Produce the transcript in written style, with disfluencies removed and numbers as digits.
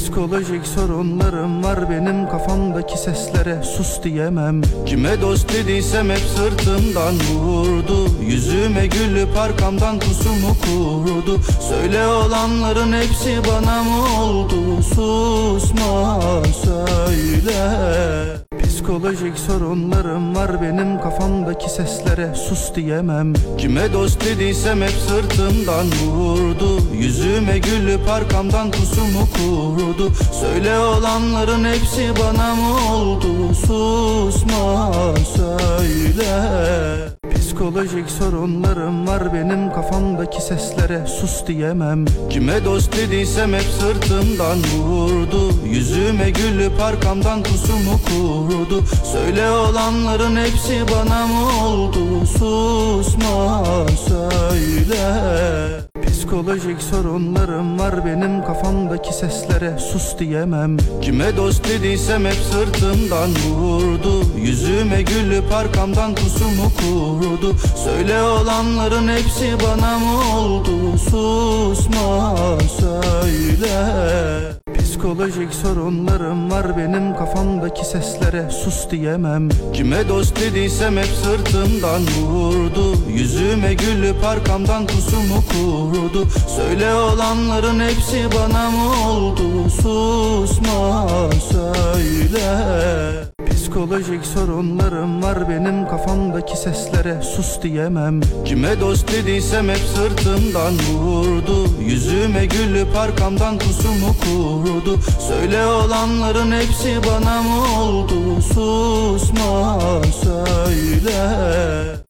Psikolojik sorunlarım var benim, kafamdaki seslere sus diyemem. Kime dost dediysem hep sırtımdan vurdu. Yüzüme gülüp arkamdan pusumu kurdu. Söyle, olanların hepsi bana mı oldu? Susma, söyle. Psikolojik sorunlarım var benim, kafamdaki seslere sus diyemem. Kime dost dediysem hep sırtımdan vurdu. Yüzüme gülüp arkamdan pusumu kurdu. Söyle, olanların hepsi bana mı oldu? Susma, söyle. Psikolojik sorunlarım var benim, kafamdaki seslere sus diyemem. Kime dost dediysem hep sırtımdan vurdu. Yüzüme gülüp arkamdan pusumu kurdu. Söyle, olanların hepsi bana mı oldu? Susma, söyle. Psikolojik sorunlarım var benim, kafamdaki seslere sus diyemem. Kime dost dediysem hep sırtımdan vurdu. Yüzüme gülüp arkamdan pusumu kurdu. Söyle, olanların hepsi bana mı oldu? Susma, söyle. Psikolojik sorunlarım var benim, kafamdaki seslere sus diyemem. Kime dost dediysem hep sırtımdan vurdu. Yüzüme gülüp arkamdan pusumu kurdu. Söyle, olanların hepsi bana mı oldu? Susma, söyle. Psikolojik sorunlarım var benim, kafamdaki seslere sus diyemem. Kime dost dediysem hep sırtımdan vurdu. Yüzüme gülüp arkamdan pusumu kurdu. Söyle, olanların hepsi bana mı oldu? Susma, söyle.